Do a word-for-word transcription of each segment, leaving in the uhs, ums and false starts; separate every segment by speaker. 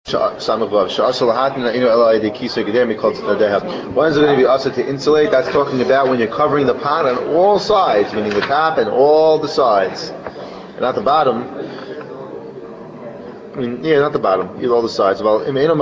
Speaker 1: When is it going to be also to insulate? That's talking about when you're covering the pot on all sides, meaning the top and all the sides, and not the bottom. I mean, yeah, not the bottom, either all the sides. Well, if you don't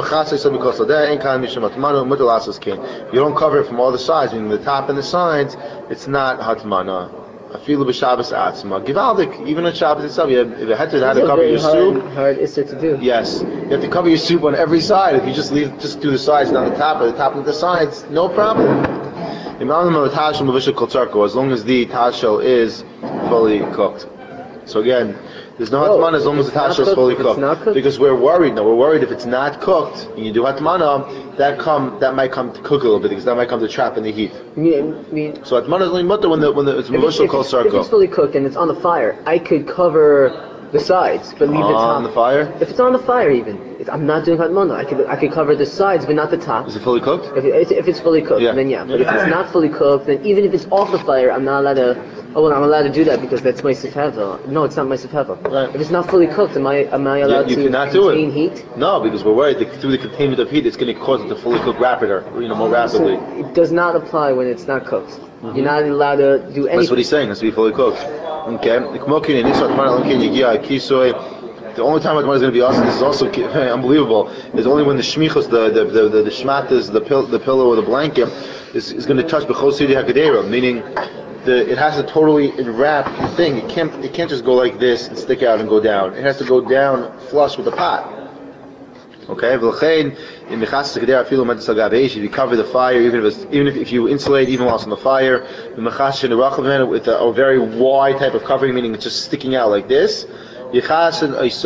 Speaker 1: cover it from all the sides, meaning the top and the sides, it's not hatmana. I feel b'Shabbos atzma. Givaldik, even on Shabbos itself, you have, if you had to, had to cover your
Speaker 2: hard,
Speaker 1: soup.
Speaker 2: Hard is it to do?
Speaker 1: Yes, you have to cover your soup on every side. If you just leave, just do the sides, not the top, or the top and the sides, no problem. As long as the tashel is fully cooked. So again, there's no
Speaker 2: oh,
Speaker 1: hatmana as long as the tashel is fully cooked. cooked. Because we're worried. No, we're worried if it's not cooked and you do hatmana, that come that might come to cook a little bit because that might come to trap in the heat.
Speaker 2: I mean, I mean,
Speaker 1: so hatmana is only mutter when the when the it's mushal kol sarko.
Speaker 2: If it's fully cooked and it's on the fire, I could cover the sides, but leave
Speaker 1: on
Speaker 2: the top
Speaker 1: on the fire.
Speaker 2: If it's on the fire, even if I'm not doing hatmana, I could I could cover the sides, but not the top.
Speaker 1: Is it fully cooked?
Speaker 2: If, it, if it's fully cooked,
Speaker 1: yeah.
Speaker 2: then yeah. But yeah. if it's not fully cooked, then even if it's off the fire, I'm not allowed to. Oh well, I'm allowed to do that because that's my sifhava. No, it's not my sifhava.
Speaker 1: Right.
Speaker 2: If it's not fully cooked, am I am I allowed
Speaker 1: yeah, you
Speaker 2: to
Speaker 1: cannot
Speaker 2: contain
Speaker 1: do it.
Speaker 2: heat?
Speaker 1: No, because we're worried that through the containment of heat, it's going to cause it to fully cook rapider, you know, more rapidly.
Speaker 2: So it does not apply when it's not cooked. Mm-hmm. You're not allowed to do anything.
Speaker 1: That's what he's saying. It has to be fully cooked. Okay. The only time Hatmana is going to be awesome, this is also unbelievable, is only when the shmichos, the the the, the, the shmatas, the, pill, the pillow or the blanket, is, is going to touch b'chol sidi hakadera, meaning the it has to totally enwrap the thing. It can't it can't just go like this and stick out and go down. It has to go down flush with the pot. Okay, if you cover the fire, even if it's, even if, if you insulate, even while it's on the fire, with a, a very wide type of covering, meaning it's just sticking out like this. And you cover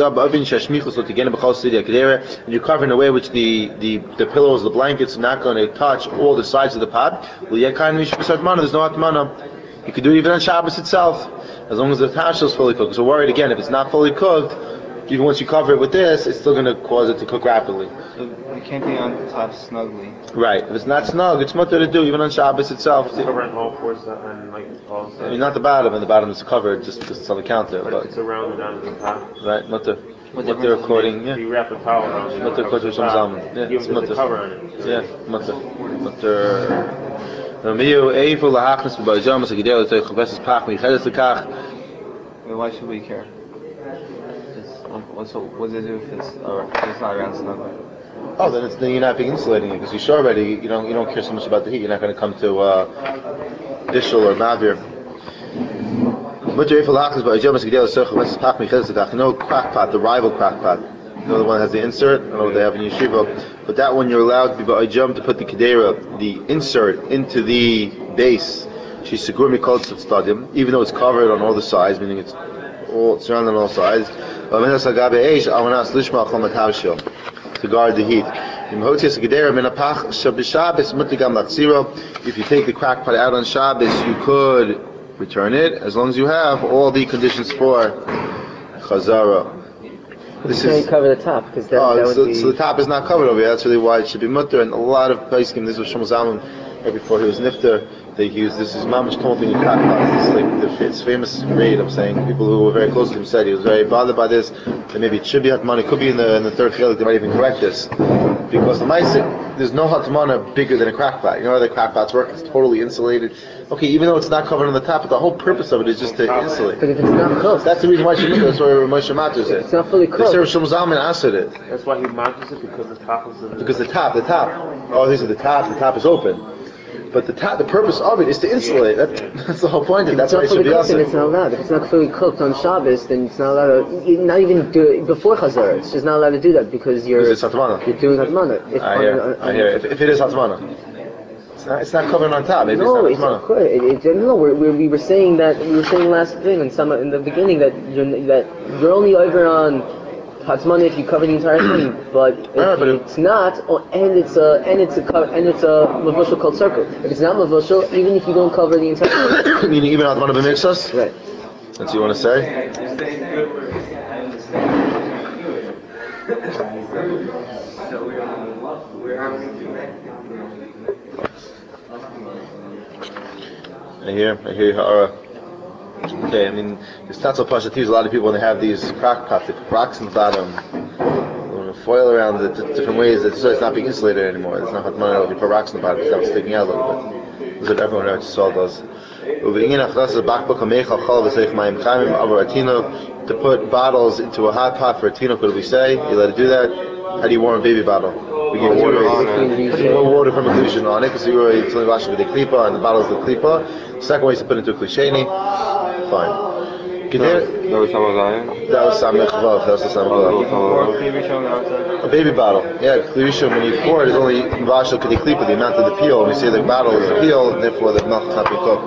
Speaker 1: in a way which the, the, the pillows, the blankets are not going to touch all the sides of the pot. There's no atmana. You can do it even on Shabbos itself, as long as the tashel is fully cooked. So worried again, if it's not fully cooked, even once you cover it with this, it's still going to cause it to cook rapidly.
Speaker 3: So it can't be on top snugly.
Speaker 1: Right. If it's not snug, it's mutter to do, even on Shabbos itself.
Speaker 4: It's covering all four sides and like all sides.
Speaker 1: I mean, not the bottom, and the bottom is covered just because it's on the counter.
Speaker 4: But,
Speaker 1: but
Speaker 4: it's around down to the top.
Speaker 1: Right, mutter.
Speaker 3: What
Speaker 1: Mutter according, yeah.
Speaker 4: You wrap a towel around it.
Speaker 1: Mutter according to Shom Yeah,
Speaker 4: you
Speaker 1: it's
Speaker 4: have
Speaker 1: mutter.
Speaker 4: the cover on it.
Speaker 1: Yeah, mutter. Mutter.
Speaker 3: Why should we care? What's what does it do if it's, uh, if it's not around snugly?
Speaker 1: Oh, then it's then you're not being insulating it because you're sure already you don't you don't care so much about the heat. You're not going to come to uh, dishel or mavir. No crack pot, the rival crack pot. You know the one that has the insert. I don't know what they have in yeshiva, but that one you're allowed to be jump to put the kedera, the insert into the base. She's segurmi called stadium, even though it's covered on all the sides, meaning it's all surrounded on all sides. To guard the heat. If you take the crack pot out on Shabbos, you could return it as long as you have all the conditions for chazara.
Speaker 2: This you can't is, cover the top because that,
Speaker 1: oh,
Speaker 2: that would
Speaker 1: so,
Speaker 2: be.
Speaker 1: So the top is not covered over here. That's really why it should be mutter. And a lot of poskim, this was Shlomo Zalman right before he was nifter. They used this is mamash told me in crack pots. It's like the, it's famous raid. I'm saying people who were very close to him said he was very bothered by this. That maybe it should be hatmana. It could be in the in the third field. They might even correct this because the ma'aseh, there's no hatmana bigger than a crack pot. You know how the crack pots work? It's totally insulated. Okay, even though it's not covered on the top, but the whole purpose of it is just to insulate.
Speaker 2: But if it's not cooked,
Speaker 1: that's the reason why she that's why Moshe matters it.
Speaker 2: It's not fully cooked.
Speaker 1: The Shlomo Zalman answered it.
Speaker 4: That's why he matters it because the top is. The
Speaker 1: because the top, the top. Oh, these are the top. The top is open. But the top, the purpose of it is to insulate. That, that's the whole point. Of it. That's why it should be
Speaker 2: cooked,
Speaker 1: awesome.
Speaker 2: It's not allowed. If it's not fully cooked on Shabbos, then it's not allowed. To, not even do it before Chazar. It's just not allowed to do that because you're
Speaker 1: it's hatmana.
Speaker 2: You're doing hatmana.
Speaker 1: I hear. On, on, I hear. If, if it is hatmana, it's not. It's not covered on top. Maybe
Speaker 2: no,
Speaker 1: it's not hatmana.
Speaker 2: It's, it, it, no, we're, we're, we were saying that we were saying last thing in some in the beginning that you're that you're only over on Hatmana if you cover the entire thing, but if
Speaker 1: right, but
Speaker 2: it's not, oh, and it's a and it's a and it's a mavushal called circle. If it's not mavushal, even if you don't cover the entire thing,
Speaker 1: meaning even Hatmana b'mixas,
Speaker 2: right?
Speaker 1: That's what you want to say. I hear. I hear you, Ha'ara. Okay, I mean, this Tatzel Pasha teaches a lot of people when they have these crack pots, they put rocks in the bottom, foil around it d- different ways. It's, so it's not being insulated anymore. It's not hatman at all. You put rocks in the bottom because that was sticking out a little bit. That's what everyone in Eretz Yisrael does. To put bottles into a hot pot for a tino, could we say? You let it do that? How do you warm a baby bottle? We give
Speaker 3: Water
Speaker 1: two
Speaker 3: on
Speaker 1: ways.
Speaker 3: it.
Speaker 1: Put more water from a klishen on it, because you already tell wash with the klipa, and the bottle's the klipa. Second way is to put it into a klisheni. Fine.
Speaker 5: That was Samazayim.
Speaker 1: That was Samech Vav. That was the Samech
Speaker 5: Oh,
Speaker 1: Vav.
Speaker 3: You can pour cleavage on the outside.
Speaker 1: A baby bottle. Yeah, Klirishon, when you pour it, is only Mvashal Kediklipa, the amount of the peel. When we say the bottle is the peel, and therefore the milk is not being cooked.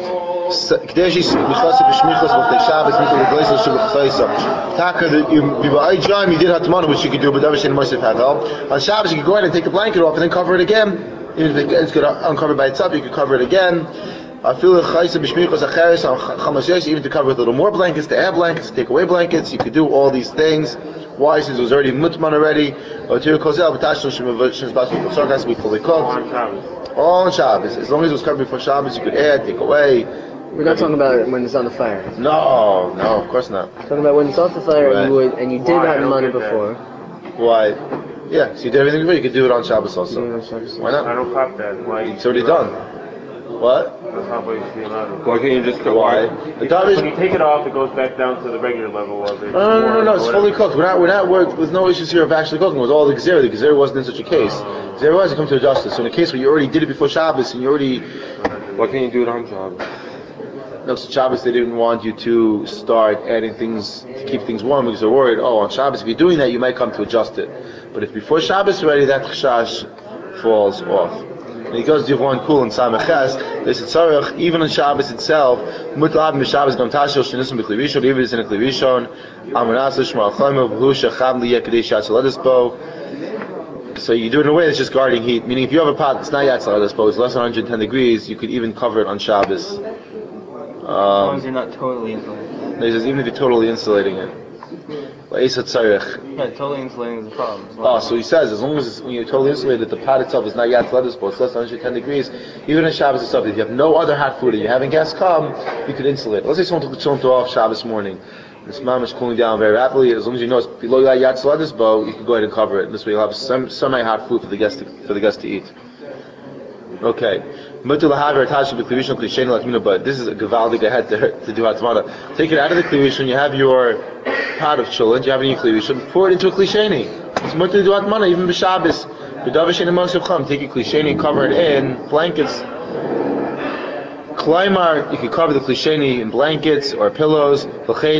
Speaker 1: Kdeshi Michasa B'Shmichas B'Ftei Shabbos Mitzvah L'Gleisa Shul L'Chsaisa. Taka, you by Jam you did have tomorrow, which you could do, but Davish and Moshe Havel. On Shabbos you could go ahead and take the blanket off and then cover it again. Even if it's uncovered by itself, you could cover it again. I feel the Chaysa B'Shmichas Acheres on Chamas Yosh, even to cover with a little more blankets, to add blankets, to take away blankets. You could do all these things. Why? Since it was already mutman already. Or to Kozel B'Tashon Shemavashon B'Tashon Kotzar has to be fully cooked.
Speaker 4: On Shabbos.
Speaker 1: All on Shabbos. As long as it was covered before Shabbos, you could add, take away.
Speaker 2: We're not talking about when it's on the fire.
Speaker 1: No, no, of course not.
Speaker 2: We're talking about when it's off the fire
Speaker 1: Right.
Speaker 2: and you would and you did
Speaker 4: Why? I
Speaker 2: have
Speaker 4: don't
Speaker 2: money
Speaker 4: get that.
Speaker 2: before.
Speaker 1: Why? Yeah, so you did everything before, you could do it on Shabbos
Speaker 2: You
Speaker 1: also.
Speaker 2: did it on Shabbos.
Speaker 1: Why
Speaker 4: I
Speaker 1: not?
Speaker 4: don't cop that. Why?
Speaker 1: It's already done. What?
Speaker 4: That's not why you should be allowed to.
Speaker 5: Why can't you just cut
Speaker 1: Why?
Speaker 5: why?
Speaker 1: The garbage.
Speaker 4: When you take it off, it goes back down to the regular level of it.
Speaker 1: No, no, no, no, no, it's
Speaker 4: Or
Speaker 1: fully
Speaker 4: whatever.
Speaker 1: cooked. We're not, we're not, we're, there's no issues here of actually cooking. It was all the Gzera. The Gzera wasn't in such a case. Gzera was, you come to a justice. So in a case where you already did it before Shabbos and you already,
Speaker 5: Why can't you do it on Shabbos?
Speaker 1: no, so Shabbos they didn't want you to start adding things to keep things warm because they're worried, oh, on Shabbos if you're doing that, you might come to adjust it. But if before Shabbos already, that chashash falls off. And he goes to one cool in Sameches, they said, Tzarech, even on Shabbos itself, mutlab m'Shabbos gam tashel shenisim b'klirishon, even if it's in a klirishon, amanasa shmar chayma v'hu shacham liyeh kadei shatzaladis bo. So you do it in a way that's just guarding heat, meaning if you have a pot that's not yatzaladas bo, it's less than one hundred ten degrees, you could even cover it on Shabbos.
Speaker 3: As long as
Speaker 1: Um,
Speaker 3: you're not totally insulated.
Speaker 1: he says, even if you're totally insulating it. La'isa tzarech.
Speaker 3: Right, totally insulating is a problem. As
Speaker 1: Oh,
Speaker 3: long
Speaker 1: so he says, as long as it's, when you're totally insulated, the pot itself is not yat lettuce, but it's less than one hundred ten degrees, even on Shabbos itself, if you have no other hot food and you're having guests come, you could insulate it. Let's say someone took someone to off Shabbos morning. This mom is cooling down very rapidly. As long as you know it's below that yat lettuce bow, you can go ahead and cover it. This way you'll have some semi-hot food for the guests to, for the guests to eat. Okay. But this is a gavaldik ahead to, to do hatmana. Take it out of the klirishon. You have your pot of cholent. You have it in your klirishon. Pour it into a klisheni. It's much to do hatmana even b'Shabbos. B'davish in a moshe chum. Take your klisheni and cover it in blankets. Klaimar, you can cover the klisheni in blankets or pillows. Let's say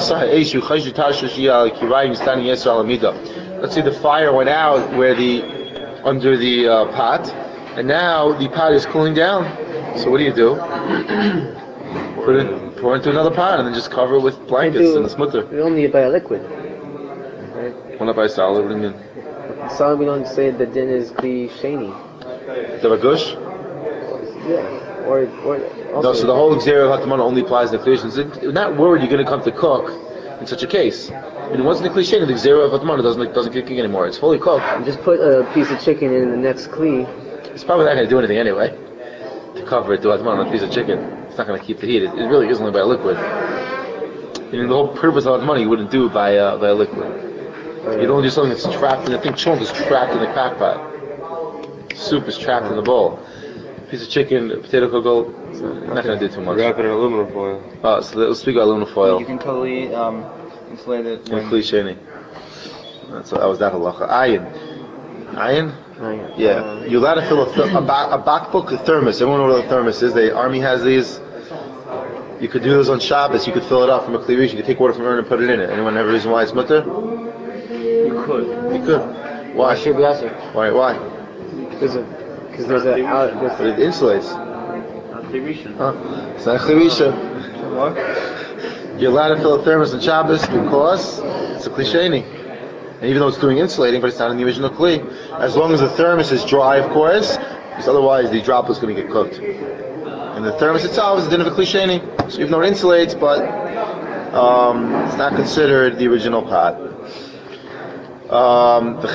Speaker 1: the fire went out where the under the uh, pot. And now the pot is cooling down. So what do you do? Put it, pour into another pot and then just cover it with blankets and it's mutter.
Speaker 2: We only buy a liquid. Right?
Speaker 1: Why not buy solid? What do you mean?
Speaker 2: Solid we don't say the din is kli sheni.
Speaker 1: Do a gush?
Speaker 2: Yeah. Or or also
Speaker 1: No, so the whole Xera of Hatamana only applies in the Klishon. So you're not worried you're going to come to cook in such a case. I mean, once in the Klishon, the Xera of Hatamana doesn't, doesn't kick in anymore. It's fully cooked.
Speaker 2: you just put a piece of chicken in the next kli.
Speaker 1: It's probably not going to do anything anyway. To cover it, to Hatamana on a piece of chicken. It's not going to keep the heat. It, it really is only by a liquid. I mean, the whole purpose of Hatamana you wouldn't do it by, uh, by a liquid. You'd only do something that's trapped in the thing. Chont is trapped in the crock pot. Soup is trapped in the bowl. Piece of chicken, potato kugel, not going to do too much.
Speaker 5: Wrap it in aluminum foil.
Speaker 1: Uh, so let's speak about aluminum foil.
Speaker 3: You can totally um, insulate it.
Speaker 1: In
Speaker 3: When
Speaker 1: Klisheni. That's that was that halacha. Ayin. Ayin?
Speaker 2: Right.
Speaker 1: Yeah.
Speaker 2: Uh,
Speaker 1: You're allowed to fill a, th- a, ba- a bakbuk, a thermos. Everyone knows what a thermos is. The army has these. You could do this on Shabbos. You could fill it up from a klirish. You could take water from urn and put it in it. Anyone have a reason why it's mutter?
Speaker 4: You could.
Speaker 1: You could. Why?
Speaker 2: should be also
Speaker 1: Why? Why?
Speaker 2: because of because there's a out
Speaker 1: But
Speaker 2: there's
Speaker 1: it insulates.
Speaker 4: Not Tirishan.
Speaker 1: Huh? It's not klirisha.
Speaker 3: what?
Speaker 1: You're allowed to fill a thermos on Shabbos because it's a klisheni. And even though it's doing insulating, but it's not in the original kli. As long as the thermos is dry, of course, because otherwise the drop is going to get cooked. And the thermos itself is a din of a klisheni. So even though it insulates, but um, it's not considered the original pot. Um, no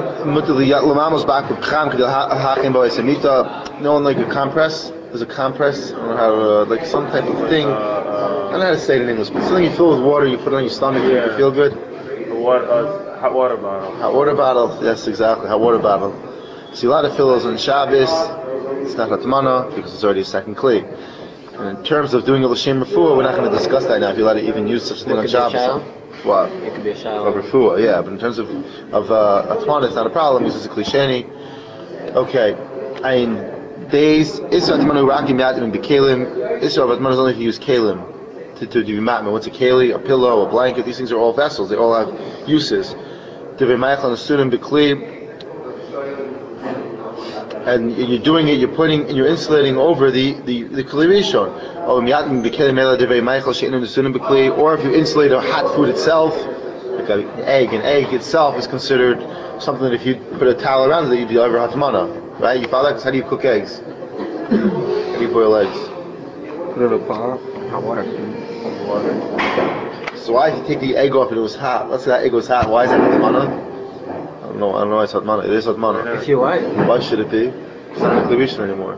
Speaker 1: one like a compress. There's a compress. I don't know how to, uh, like some type of thing. I don't know how to say it in English, but something you fill with water, you put it on your stomach, you make it feel good.
Speaker 4: What? Uh, hot water bottle.
Speaker 1: Hot water bottle, yes, exactly. Hot water bottle. See a lot of filos on Shabbos. It's not hatmana because it's already a second kli. And in terms of doing a l'shem refuah, we're not going to discuss that now. If you're allowed to even use such a thing
Speaker 2: What
Speaker 1: on
Speaker 2: could be a
Speaker 1: Shabbos.
Speaker 2: child?
Speaker 1: What?
Speaker 2: It could be a shower.
Speaker 1: Of refuah, yeah. But in terms of of uh, hatmana, it's not a problem because it's a klisheni. Okay. And days Isra hatmana rakim yatim and bekalim. Isra hatmana is only if you use kalim to to do matman. What's a keli? A pillow, a blanket. These things are all vessels. They all have uses. Divei meichel and sunim bekli. And you're doing it, you're putting, and you're insulating over the the the kli rishon. Or if you insulate a hot food itself, like an egg, an egg itself is considered something that if you put a towel around it, that you'd be over hatmana, right? You follow that? 'Cause how do you cook eggs? How do you boil eggs?
Speaker 5: Put it in a pot.
Speaker 2: Hot water.
Speaker 1: So why if you take the egg off and it was hot? Let's say that egg was hot. Why is that hatmana? I don't know. I don't know why it's hatmana. It is hatmana.
Speaker 2: If you what?
Speaker 1: Why should it be? It's not a kli rishon anymore.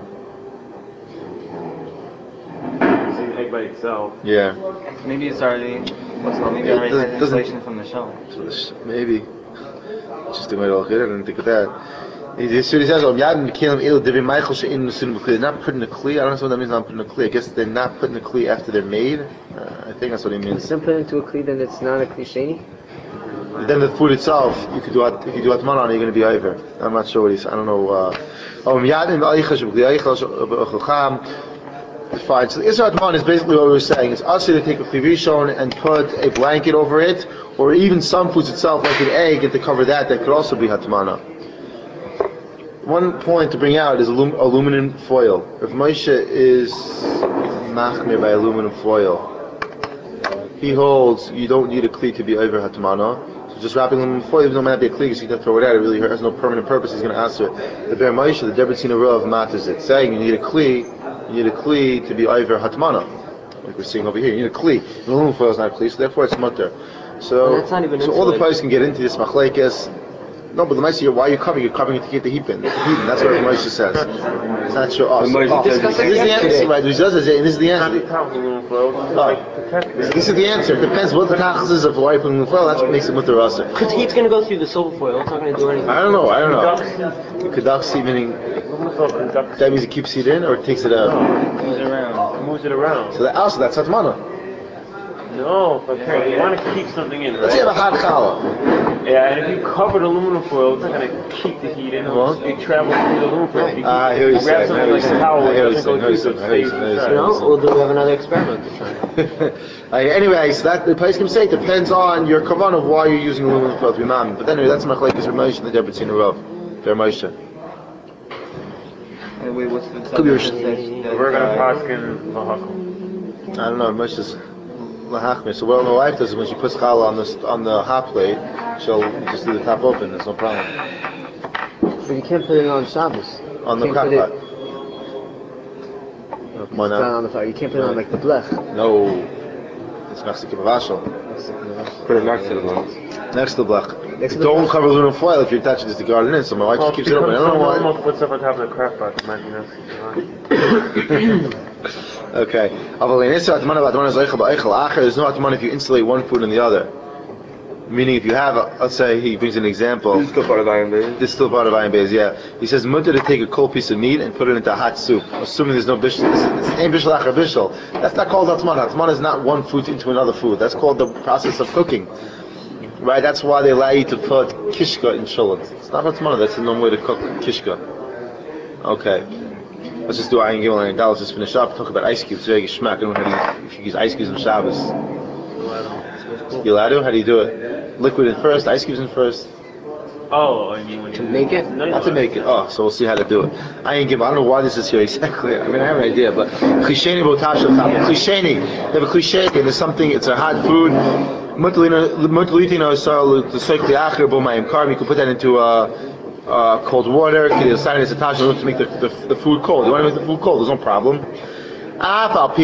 Speaker 4: Using the egg by itself.
Speaker 1: Yeah.
Speaker 3: Maybe it's already, what's it called? Maybe it
Speaker 1: It
Speaker 3: already
Speaker 1: doesn't-
Speaker 3: has
Speaker 1: doesn't-
Speaker 3: insulation from the shell.
Speaker 1: Maybe. Interesting way to look at it. I didn't think of that. He he says, "Om yadin b'kelim il divei meichel she'in nesunim b'kli." They're not putting a kli. I don't know what that means. Not putting a kli. I guess they're not putting a kli after they're made. Uh, I think that's what he
Speaker 2: If
Speaker 1: means.
Speaker 2: you put it into a kli, then it's not a klisheni.
Speaker 1: Then the food itself, you could do at- if you do atman on it, you're going to be over. I'm not sure what he's. I don't know. Uh, Om yadin b'alicha sheb'kli alicha b'chacham. Fine. So the Isra Atman is basically what we were saying. It's also to take a kli rishon and put a blanket over it, or even some foods itself, like an egg, and to cover that, that could also be hatmana. One point to bring out is alum- aluminum foil. If Moshe is machmir by aluminum foil, he holds you don't need a kli to be over hatmana. So just wrapping aluminum foil, even though it might not be a kli, because you can throw it out, it really has no permanent purpose. He's going to answer it. The Ber Moshe, the Debretzina Rav matters it, saying you need a kli, you need a kli to be over hatmana, like we're seeing over here. You need a kli. And aluminum foil is not a kli, so therefore it's mutter. So,
Speaker 2: Well, that's not even
Speaker 1: so all the
Speaker 2: insulated.
Speaker 1: players can get into this machlekes. No, but the Moshe, why are you covering? You're covering it to keep the heat in. The heat in. That's what Moshe says. It's not sure. Oh,
Speaker 5: The
Speaker 1: so,
Speaker 5: Moshe
Speaker 1: oh,
Speaker 5: says
Speaker 1: this
Speaker 5: it
Speaker 1: is the
Speaker 2: yesterday.
Speaker 1: answer, right? He does it, and this is the
Speaker 4: Not
Speaker 1: answer.
Speaker 4: the top aluminum foil, just to
Speaker 1: Oh.
Speaker 4: like protect it.
Speaker 1: This is the answer. It depends what the tachlis is of why you're putting the foil. That's what makes it mutter rasa.
Speaker 2: Because heat's going to go through the silver foil. It's not going to do anything.
Speaker 1: I don't know. I don't know.
Speaker 4: Conducts,
Speaker 1: Kedaksi meaning
Speaker 4: aluminum foil conducts.
Speaker 1: that means it keeps heat in or it takes it out.
Speaker 4: No,
Speaker 3: Moves it around.
Speaker 4: it moves it around.
Speaker 1: So that also that's hatmana.
Speaker 4: No, okay, you want to keep something in,
Speaker 1: Let's say you
Speaker 4: right?
Speaker 1: have a hot challah.
Speaker 4: Yeah, and if you cover the aluminum foil, it's not going to keep the heat in. It'll
Speaker 1: Huh?
Speaker 4: just, it travels through the aluminum foil. If you, keep,
Speaker 1: Ah, I
Speaker 4: if
Speaker 1: hear
Speaker 4: you
Speaker 1: what you're
Speaker 4: grab
Speaker 1: saying. I
Speaker 4: something
Speaker 1: hear
Speaker 4: like
Speaker 1: what
Speaker 4: a
Speaker 1: you're
Speaker 4: towel,
Speaker 1: saying.
Speaker 4: it
Speaker 1: I hear what
Speaker 4: doesn't go
Speaker 1: you're
Speaker 4: through, so it
Speaker 1: saying. I hear
Speaker 4: stays
Speaker 1: what you're
Speaker 2: You
Speaker 1: saying.
Speaker 2: know,
Speaker 4: inside.
Speaker 2: or do we have another experiment to try?
Speaker 1: Like, anyway, so that the place can say it depends on your kavan of why you're using aluminum foil to be mam. But anyway, that's machlekes Moshe and the Debretzina Rav. Ber Moshe.
Speaker 3: And wait, what's the
Speaker 2: Could be
Speaker 3: that-
Speaker 2: Rosh-
Speaker 3: that- that,
Speaker 4: We're going to
Speaker 3: uh,
Speaker 4: paskin lahakam.
Speaker 1: I don't know. Moshe's lahachmir. So what my wife does is when she puts challah on the on the hot plate, she'll just leave the top open. There's no problem.
Speaker 2: But you can't put it on Shabbos.
Speaker 1: On
Speaker 2: You
Speaker 1: the
Speaker 2: can't
Speaker 1: crock
Speaker 2: put it-
Speaker 1: pot. Why
Speaker 2: It's not
Speaker 1: not?
Speaker 2: on the fire. You can't put it on like the blech.
Speaker 1: No. It's machzik v'vashal.
Speaker 5: Put it next to the box.
Speaker 1: Next to the black.
Speaker 2: Next to the
Speaker 1: Don't
Speaker 2: black.
Speaker 1: cover aluminum foil if you're touching just the garden in. So my wife
Speaker 4: Well,
Speaker 1: just
Speaker 4: if
Speaker 1: keeps it open. I don't know why.
Speaker 4: Almost put stuff on top of the crack pot. It might be nice.
Speaker 1: Okay. There's no atman if you insulate one food and the other. Meaning, if you have, a, let's say, he brings an example.
Speaker 5: This is still part of Iron Bay.
Speaker 1: This is still part of Ayin Beis, yeah. He says, mutter to take a cold piece of meat and put it into hot soup, assuming there's no bishul. It's ain't bishul achar bishul. That's not called atman. Atman is not one food into another food. That's called the process of cooking. Right? That's why they allow you to put kishka in shulot. It's not atman. That's the normal way to cook kishka. Okay. Let's just do Ayin Gimel and Dal. Let's just finish up. Talk about ice cubes. Very geschmack. I don't know how do you, if you use ice cubes on Shabbos. You allowed to? How do you do it? Liquid in first, ice cubes in first.
Speaker 4: Oh, I mean when you
Speaker 2: To make it?
Speaker 1: Not to make it. Oh, so we'll see how to do it. I ain't give. I don't know why this is here exactly. I mean, I have an idea, but klisheni botasha chap. Klisheni. They have a klisheni, and there's something. It's a hot food. Mutlitino so the soik liacher bo mayim karm. You can put that into uh, uh, cold water. To make the, the the food cold. You want to make the food cold? There's no problem. Even though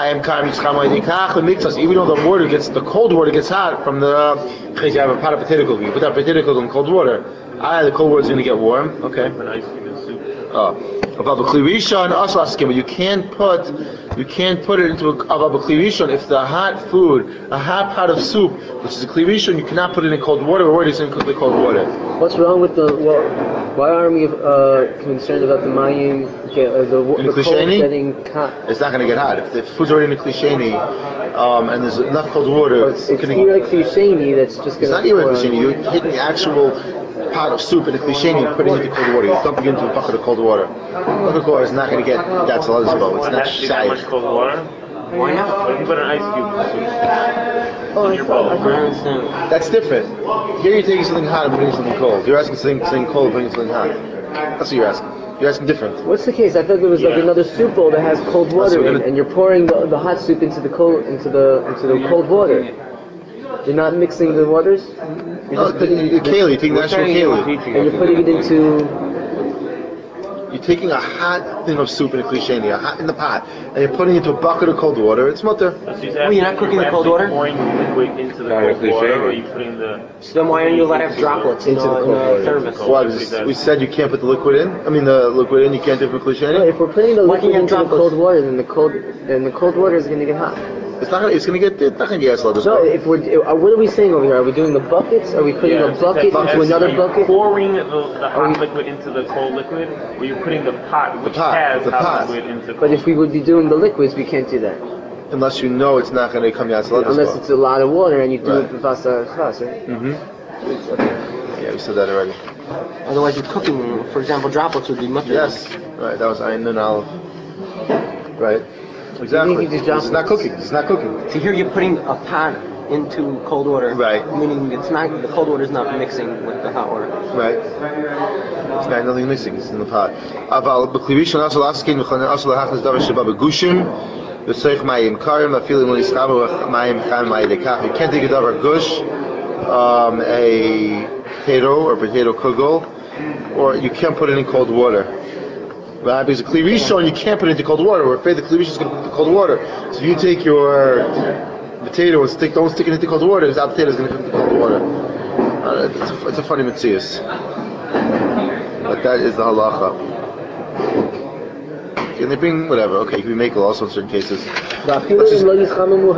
Speaker 1: the water gets, the cold water gets hot from the, you have a pot of potato cooking, you put that potato cooking in cold water, ah, the cold water is going to get warm, okay.
Speaker 4: an ice cube in soup.
Speaker 1: Oh, about B'Kli Rishon, also asking, but you can't put, you can't put it into a about B'Kli Rishon. If the hot food, a hot pot of soup, which is a Kli Rishon, you cannot put it in cold water. We're already saying cook it in cold water.
Speaker 2: What's wrong with the? Well, why aren't we uh, concerned about the mayim, get, uh, the,
Speaker 1: In
Speaker 2: the
Speaker 1: the
Speaker 2: cold
Speaker 1: klisheni?
Speaker 2: getting hot?
Speaker 1: It's not going to get hot. If the food's already in a klisheni, um, and there's enough cold water,
Speaker 2: But it's
Speaker 1: it's,
Speaker 2: it's
Speaker 1: gonna,
Speaker 2: Irek Klisheni that's just
Speaker 1: it's
Speaker 2: gonna.
Speaker 1: not even a
Speaker 2: pour
Speaker 1: klisheni.
Speaker 2: on-
Speaker 1: You're taking the actual pot of soup in a klisheni and putting it into cold water. You're dumping it into a bucket of cold water. Bucket of cold water is not going to get that's a lot of bowl. It's
Speaker 6: It
Speaker 1: not
Speaker 6: has to be that much
Speaker 1: shy.
Speaker 6: cold water.
Speaker 4: Why not?
Speaker 6: What if you put an ice cube in the soup?
Speaker 2: Oh, I
Speaker 6: your
Speaker 2: thought,
Speaker 6: bowl.
Speaker 2: I
Speaker 4: I
Speaker 2: thought,
Speaker 4: understand.
Speaker 1: That's different. Here you're taking something hot and putting something cold. You're asking something, something cold and putting something hot. That's what you're asking. You're asking different.
Speaker 2: what's the case? I thought there was like
Speaker 6: Yeah.
Speaker 2: another soup bowl that has cold water
Speaker 1: we're
Speaker 2: in,
Speaker 1: gonna-
Speaker 2: and you're pouring the, the hot soup into the cold into the into the cold water. You're not mixing the waters. You're
Speaker 1: No,
Speaker 2: just putting
Speaker 1: the, the keli. You're taking the
Speaker 4: We're
Speaker 1: actual
Speaker 4: saying you're
Speaker 1: keli.
Speaker 4: teaching
Speaker 2: and
Speaker 4: us
Speaker 2: you're putting it into.
Speaker 1: You're taking a hot thing of soup in a klisheni, a hot in the pot, and you're putting it into a bucket of cold water. It's mutter.
Speaker 6: So she's
Speaker 4: Oh, you're not
Speaker 6: asking,
Speaker 4: cooking
Speaker 6: are
Speaker 4: the
Speaker 6: you
Speaker 4: cold
Speaker 6: actually
Speaker 4: water?
Speaker 6: pouring the liquid into the
Speaker 5: Not
Speaker 6: cold
Speaker 5: actually
Speaker 6: water, or
Speaker 5: shaving.
Speaker 6: are you putting the?
Speaker 4: So then why aren't you allowed to have droplets in,
Speaker 2: Into
Speaker 4: a,
Speaker 2: the
Speaker 4: in
Speaker 2: cold
Speaker 4: a
Speaker 2: water.
Speaker 4: thermos?
Speaker 1: Why? Because we said you can't put the liquid in. I mean the liquid in. You can't do it from
Speaker 2: No,
Speaker 1: klisheni.
Speaker 2: if we're putting the
Speaker 4: Why can't
Speaker 2: liquid
Speaker 4: you have
Speaker 2: into the
Speaker 4: droplets?
Speaker 2: cold water, then the cold then the cold water is going to get hot.
Speaker 1: It's not. Gonna, it's gonna get. It's not gonna get as low.
Speaker 2: No, if we're uh, what are we saying over here? Are we doing the buckets? Are we putting
Speaker 6: Yeah,
Speaker 2: a bucket
Speaker 6: that's-
Speaker 2: into another
Speaker 6: are you
Speaker 2: bucket?
Speaker 6: pouring the, the hot
Speaker 2: we-
Speaker 6: liquid into the cold liquid, or you're putting the pot, which
Speaker 1: pot,
Speaker 6: has
Speaker 1: the
Speaker 6: hot
Speaker 1: pot.
Speaker 6: liquid, into cold?
Speaker 2: But if we would be doing the liquids, we can't do that
Speaker 1: Unless you know it's not gonna come out as low.
Speaker 2: unless it's a lot of water and you do
Speaker 1: Right.
Speaker 2: it vasa vasa.
Speaker 1: Mm-hmm. Yeah, we said that already.
Speaker 4: Otherwise, you're cooking. For example, droplets would be much.
Speaker 1: Yes. Right. That was Ayin Nun Aleph. Right.
Speaker 2: You
Speaker 1: Exactly.
Speaker 2: think these
Speaker 1: This is not
Speaker 2: droplets-
Speaker 1: cooking. This is not cooking.
Speaker 4: So here you're putting a pot into cold water.
Speaker 1: Right.
Speaker 4: Meaning it's not the cold water is not mixing with the hot water.
Speaker 1: Right. It's not nothing missing. It's in the pot. Aval b'Kli Rishon also asking v'chanan also lahachnas davar sheba begushim v'seich mayim karim afilim lo yischamu mayim cham ma'idekach. You can't take a davar gush, um, a potato or potato kugel, or you can't put it in cold water. Right? Because a Kli Rishon you can't put it into cold water. We're afraid the Kli Rishon is going to put it into cold water. So if you take your potato and stick, don't stick it into cold water because that potato is going to come into cold water. Uh, it's, a, it's a funny mitzias. But that is the halacha. Can they bring whatever? Okay, you can make also in certain cases. Let's just- Right.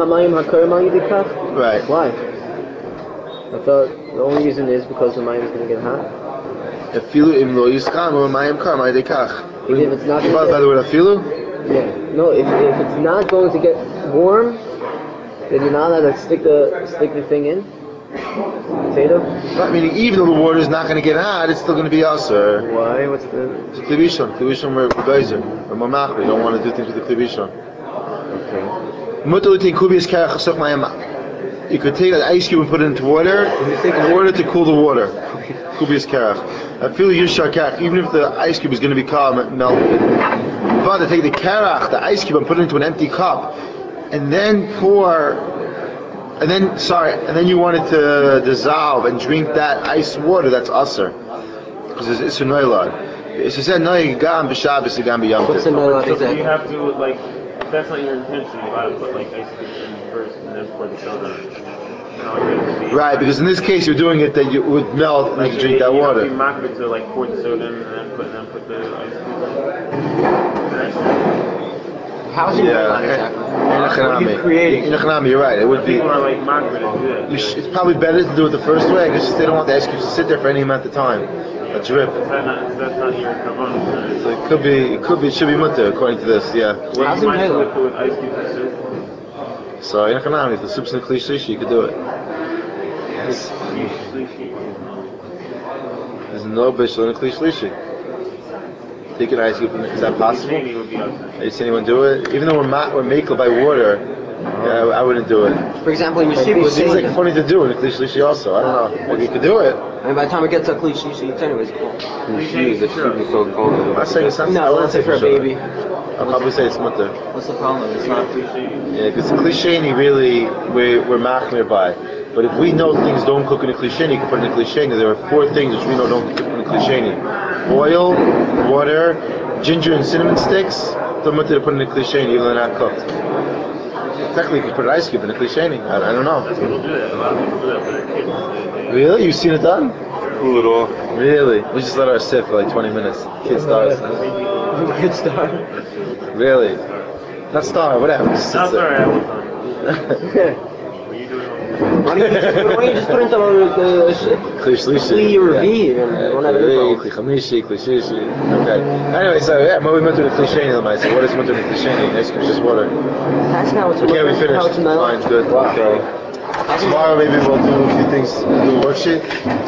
Speaker 2: Why? I thought the only reason is because the mayim is going to get hot.
Speaker 1: Afilu im lo yischamu mayim kar ma'idekach.
Speaker 2: Even if it's not going
Speaker 1: By
Speaker 2: to
Speaker 1: by
Speaker 2: get,
Speaker 1: the way, afilu.
Speaker 2: yeah, no, if, if it's not going to get warm, then you're not allowed to stick the stick the thing in. Potato.
Speaker 1: Right, meaning even though the water is not going to get hot, it's still going to be usher.
Speaker 2: Why? What's the?
Speaker 1: It's a Kli Rishon. Kli Rishon we're geyser. We're mamach. We don't want to do things with the Kli Rishon.
Speaker 2: Okay.
Speaker 1: Mutter l'tein kubiyas karach chasok mayim. You could take an ice cube and put it into water in order to cool the water. Kubiyas karach. I feel yishar karach. Even if the ice cube is going to become melted, but to take the karach, the ice cube, and put it into an empty cup, and then pour, and then sorry, and then you want it to dissolve and drink that ice water. That's usher because it's it's a noilad. It's said noy gam b'Shabbos gam b'Yom
Speaker 4: What's the
Speaker 1: Tov.
Speaker 4: no
Speaker 6: So do
Speaker 4: exactly?
Speaker 6: you have to, like, if that's not your intention, you gotta put like ice cubes in first and then pour the soda on. You know, like, it would be-
Speaker 1: Right, because in this case you're doing it that you would melt and
Speaker 6: like,
Speaker 1: you drink that
Speaker 6: you
Speaker 1: water.
Speaker 6: You have to be makbid to like pour the soda in and then put and then put the ice cubes in.
Speaker 4: How's your
Speaker 1: Yeah,
Speaker 4: not exactly?
Speaker 1: in
Speaker 6: What are
Speaker 1: Hanami.
Speaker 6: you creating?
Speaker 1: In Hanami, you're right. It would be.
Speaker 6: People are like makbid to do that.
Speaker 1: You sh- it's probably better to do it the first way. I guess they don't want the ice cubes to sit there for any amount of time. A drip.
Speaker 6: Is that not, that's not your kavanah.
Speaker 1: So it could be. It could be. It should be mutter according to this. Yeah.
Speaker 6: Would
Speaker 4: How's
Speaker 6: you
Speaker 4: it
Speaker 6: mind to
Speaker 4: handled?
Speaker 6: liquid with ice cubes and soup?
Speaker 1: So in Hanami, if the soup's in a cliche, you could do it. Yes. There's no bishul in a cliche. Take an ice cube. From it. Is that possible?
Speaker 6: Shani would be outside.
Speaker 1: Have you seen anyone do it? Even though we're ma- we're makel by water, yeah, I, I wouldn't do it.
Speaker 4: For example, in your
Speaker 1: It
Speaker 4: seafood,
Speaker 1: seems like funny to do in a cliche also. I don't know. Maybe you could do it.
Speaker 4: I mean, by the time it gets to cliche, it's anyways cool.
Speaker 5: Shoes, the shoes are so cold.
Speaker 1: I'm not saying it's not. I
Speaker 4: No,
Speaker 1: wouldn't
Speaker 4: let's say
Speaker 1: say
Speaker 4: for a
Speaker 1: sure.
Speaker 4: baby.
Speaker 1: I'll probably say it's mutter.
Speaker 3: What's the problem? It's not cliche.
Speaker 1: Yeah, because cliche really we're, we're machmir by. But if we know things don't cook in a cliche, you can put in a cliche. There are four things which we know don't cook in a cliche: oil, water, ginger, and cinnamon sticks. Don't mutter to put in a cliche even though they're not cooked. Technically, you could put an ice cube in a cliche. I, I don't know.
Speaker 6: People do that. A lot of people do that for their kids. They- they-
Speaker 1: Really? You've seen it done?
Speaker 6: Sure.
Speaker 5: cool it off.
Speaker 1: Really? We just let our sit for like twenty minutes. Kid stars.
Speaker 2: Good start.
Speaker 1: Really? Not star, whatever. Just
Speaker 6: No,
Speaker 1: sits
Speaker 6: sorry, I
Speaker 1: there.
Speaker 6: was on. Were you doing it?
Speaker 2: Why don't you just, why don't you just put in some uh,
Speaker 1: Kli shlishi.
Speaker 2: Kli
Speaker 1: Yeah.
Speaker 2: Reviv and
Speaker 1: Yeah,
Speaker 2: won't have
Speaker 1: Kli
Speaker 2: any
Speaker 1: Reviv,
Speaker 2: problem.
Speaker 1: Kli Chamishi, Kli Shishi. Okay. Anyway, so yeah, moving on to the Kli Sheni. So what is mutter in Kli Sheni? Ice cream, just water.
Speaker 2: That's how it's
Speaker 1: Okay, we finished.
Speaker 2: how it's mellow.
Speaker 1: Fine, good. Okay. Tomorrow maybe we'll do a few things. We'll do a worksheet.